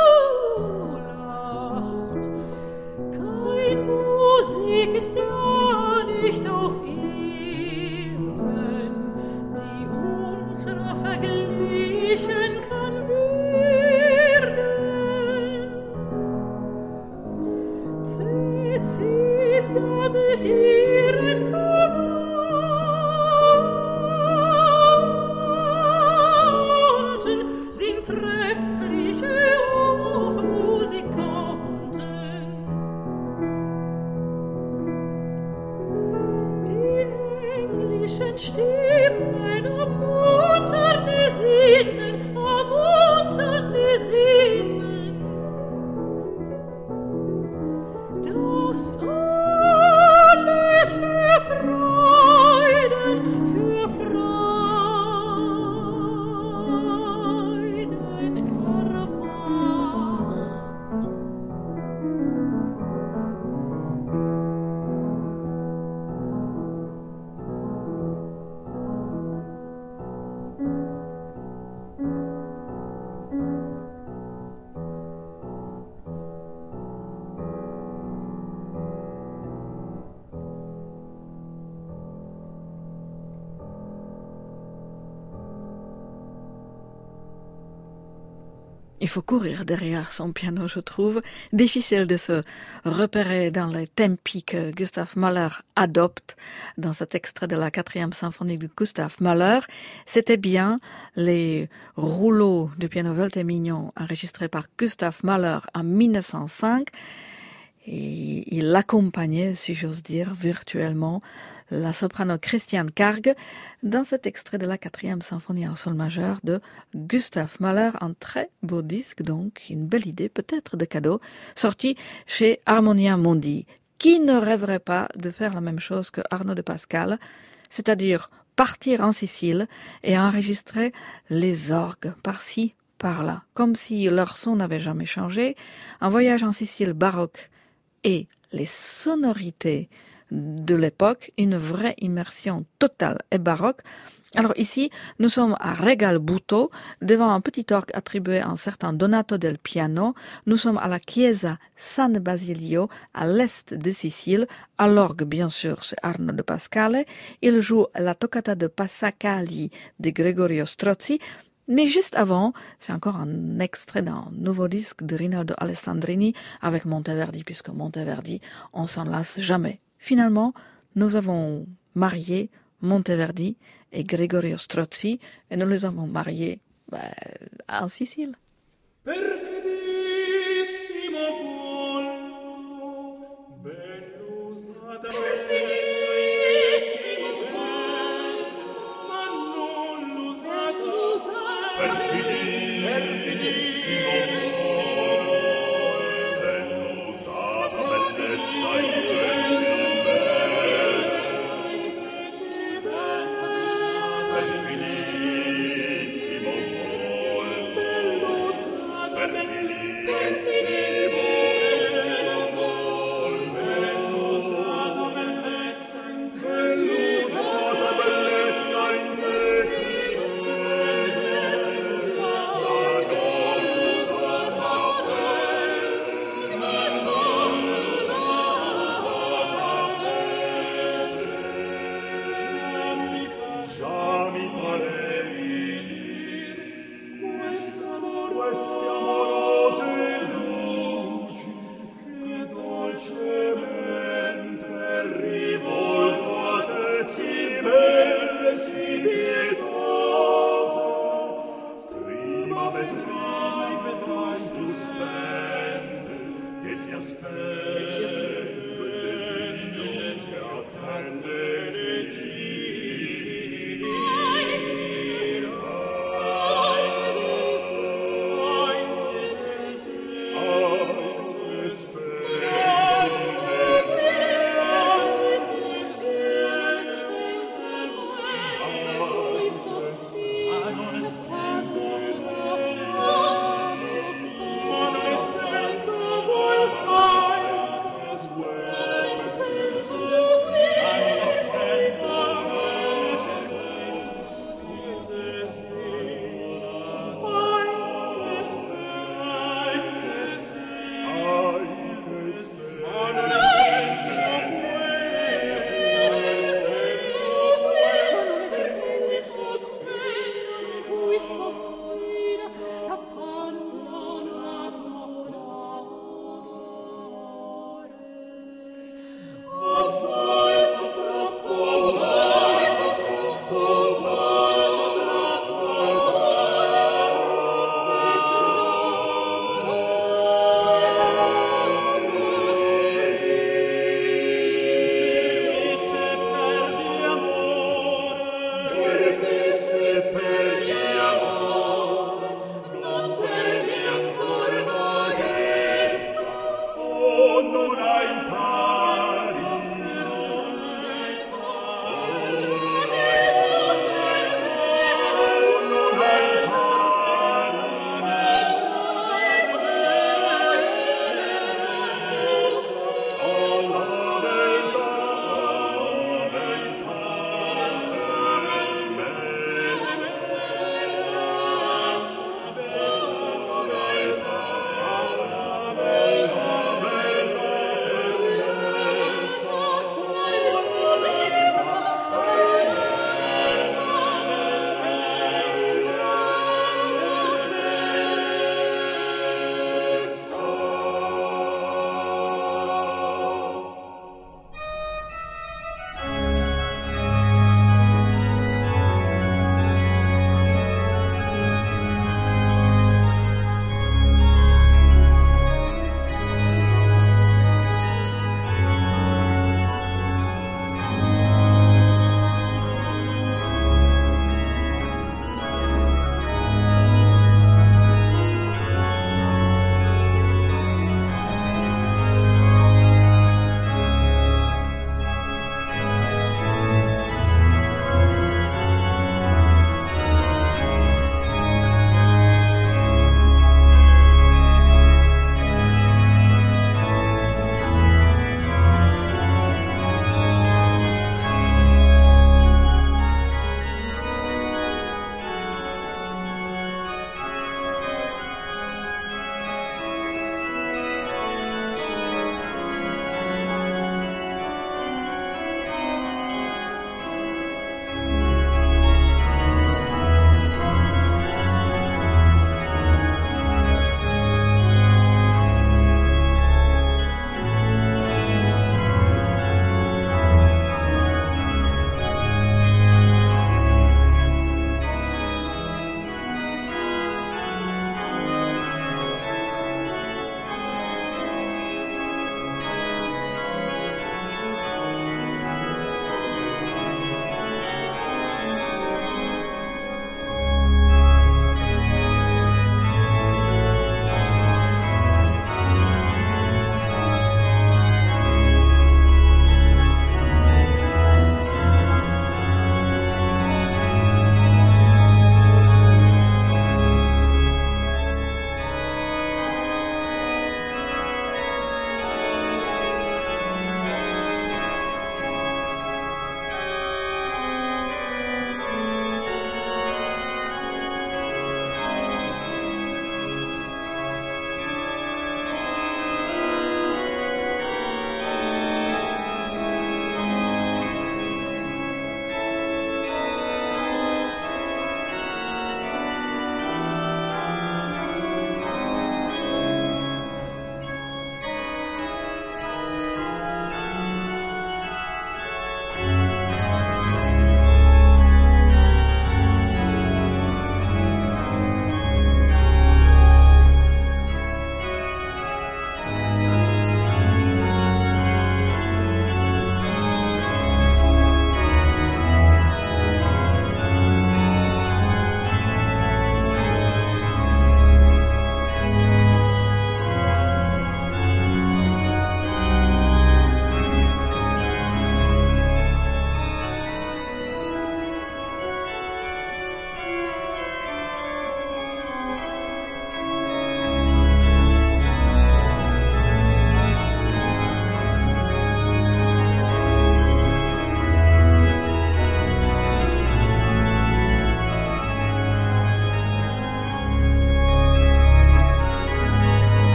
ist ja nicht auf Erden, die unserer verglichen kann werden. Cecilia mit ihren Verwandten sind treffliche Hofmusikanten. Stimmen ermunternde Sinnen, ermunternde Sinnen. Das alles für Freuden, für Freuden erwacht. Il faut courir derrière son piano, je trouve. Difficile de se repérer dans les tempi que Gustav Mahler adopte dans cet extrait de la quatrième symphonie de Gustav Mahler. C'était bien les rouleaux du piano Velte Mignon enregistrés par Gustav Mahler en mille neuf cent cinq. Et il accompagnait, si j'ose dire, virtuellement la soprano Christiane Karg dans cet extrait de la quatrième symphonie en sol majeur de Gustav Mahler, un très beau disque, donc une belle idée peut-être de cadeau, sorti chez Harmonia Mundi. Qui ne rêverait pas de faire la même chose que Arnaud de Pascal, c'est-à-dire partir en Sicile et enregistrer les orgues par-ci, par-là, comme si leur son n'avait jamais changé, un voyage en Sicile baroque et les sonorités de l'époque, une vraie immersion totale et baroque. Alors ici, nous sommes à Regal Buto, devant un petit orgue attribué à un certain Donato del Piano. Nous sommes à la Chiesa San Basilio, à l'est de Sicile. À l'orgue, bien sûr, c'est Arno de Pascale. Il joue la toccata de Passacagli de Gregorio Strozzi. Mais juste avant, c'est encore un extrait d'un nouveau disque de Rinaldo Alessandrini avec Monteverdi, puisque Monteverdi, on s'en lasse jamais. Finalement, nous avons marié Monteverdi et Gregorio Strozzi, et nous les avons mariés bah, en Sicile. Perfidissimo volto, bello usata, Perfidissimo volto, ma non l'usata, l'usata, perfidissimo volto, bello usata, bellezza in questi perfidissimo volto, bello usata, perfidissimo volto, bello usata, bellezza in questi usata, bellezza in questi queste amorose luci che dolcemente rivolgo a te, si belle, si pietose. Prima vedrai, vedrai tu spente, che si aspetta, che si aspetta, che si attende decidi. Ai,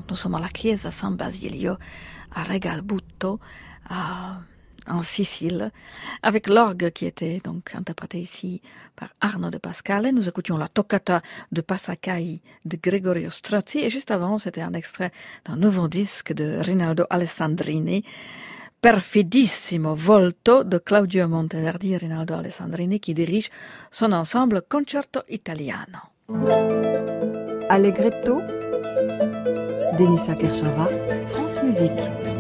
Nous sommes à la Chiesa San Basilio, à Regalbuto, à, en Sicile, avec l'orgue qui était donc interprété ici par Arno de Pascale. Nous écoutions la toccata de Passacai de Gregorio Strozzi, et juste avant, c'était un extrait d'un nouveau disque de Rinaldo Alessandrini, Perfidissimo Volto de Claudio Monteverdi et Rinaldo Alessandrini, qui dirige son ensemble Concerto Italiano. Allegretto, Denisa Kershava, France Musique.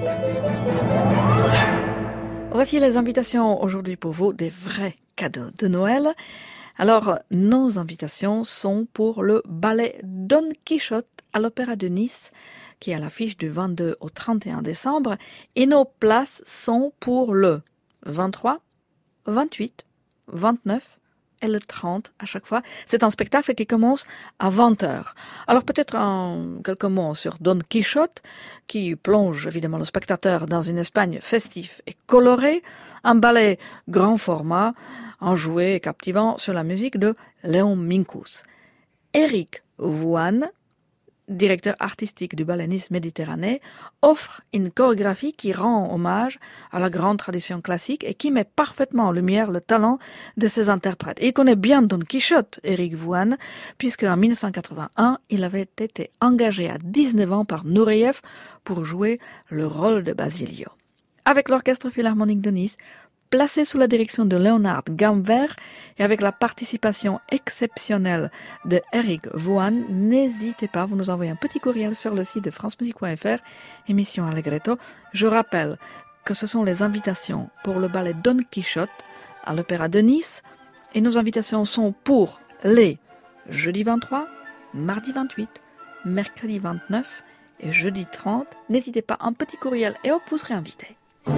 Voici les invitations aujourd'hui pour vous, des vrais cadeaux de Noël. Alors, nos invitations sont pour le ballet Don Quichotte à l'Opéra de Nice, qui est à l'affiche du vingt-deux au trente et un décembre, et nos places sont pour le vingt-trois, vingt-huit, vingt-neuf et le trente à chaque fois. C'est un spectacle qui commence à vingt heures. Alors peut-être un, quelques mots sur Don Quichotte, qui plonge évidemment le spectateur dans une Espagne festive et colorée, un ballet grand format, enjoué et captivant sur la musique de Léon Minkus. Éric Vouane, directeur artistique du ballet Nice Méditerranée, offre une chorégraphie qui rend hommage à la grande tradition classique et qui met parfaitement en lumière le talent de ses interprètes. Et il connaît bien Don Quichotte, Éric Vouane, puisque en mille neuf cent quatre-vingt-un, il avait été engagé à dix-neuf ans par Nureyev pour jouer le rôle de Basilio. Avec l'Orchestre Philharmonique de Nice, placé sous la direction de Leonard Gamver et avec la participation exceptionnelle de Éric Vouane, n'hésitez pas, vous nous envoyez un petit courriel sur le site de francemusique point f r, émission Allegretto. Je rappelle que ce sont les invitations pour le ballet Don Quichotte à l'Opéra de Nice, et nos invitations sont pour les jeudi vingt-trois, mardi vingt-huit, mercredi vingt-neuf et jeudi trente. N'hésitez pas, un petit courriel et hop, vous serez invité.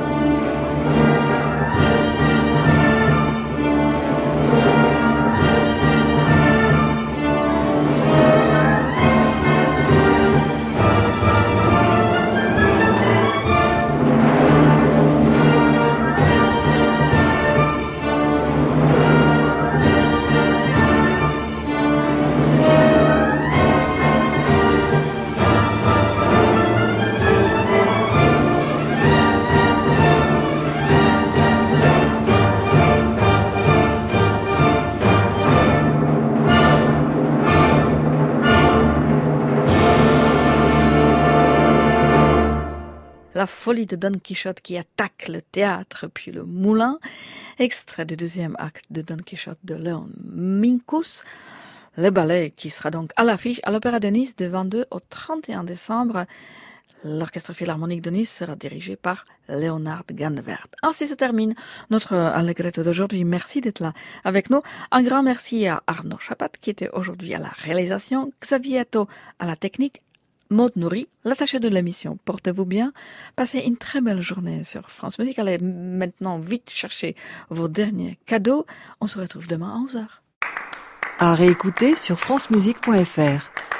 La folie de Don Quichotte qui attaque le théâtre puis le moulin, extrait du deuxième acte de Don Quichotte de Léon Minkus, le ballet qui sera donc à l'affiche à l'Opéra de Nice du vingt-deux au trente et un décembre. L'Orchestre Philharmonique de Nice sera dirigé par Leonard Ganvert. Ainsi se termine notre Allegretto d'aujourd'hui. Merci d'être là avec nous. Un grand merci à Arnaud Chapat qui était aujourd'hui à la réalisation, Xavier Atto à la technique, Maud Nourri, l'attaché de l'émission. Portez-vous bien. Passez une très belle journée sur France Musique. Allez maintenant vite chercher vos derniers cadeaux. On se retrouve demain à onze heures. À réécouter sur francemusique point f r.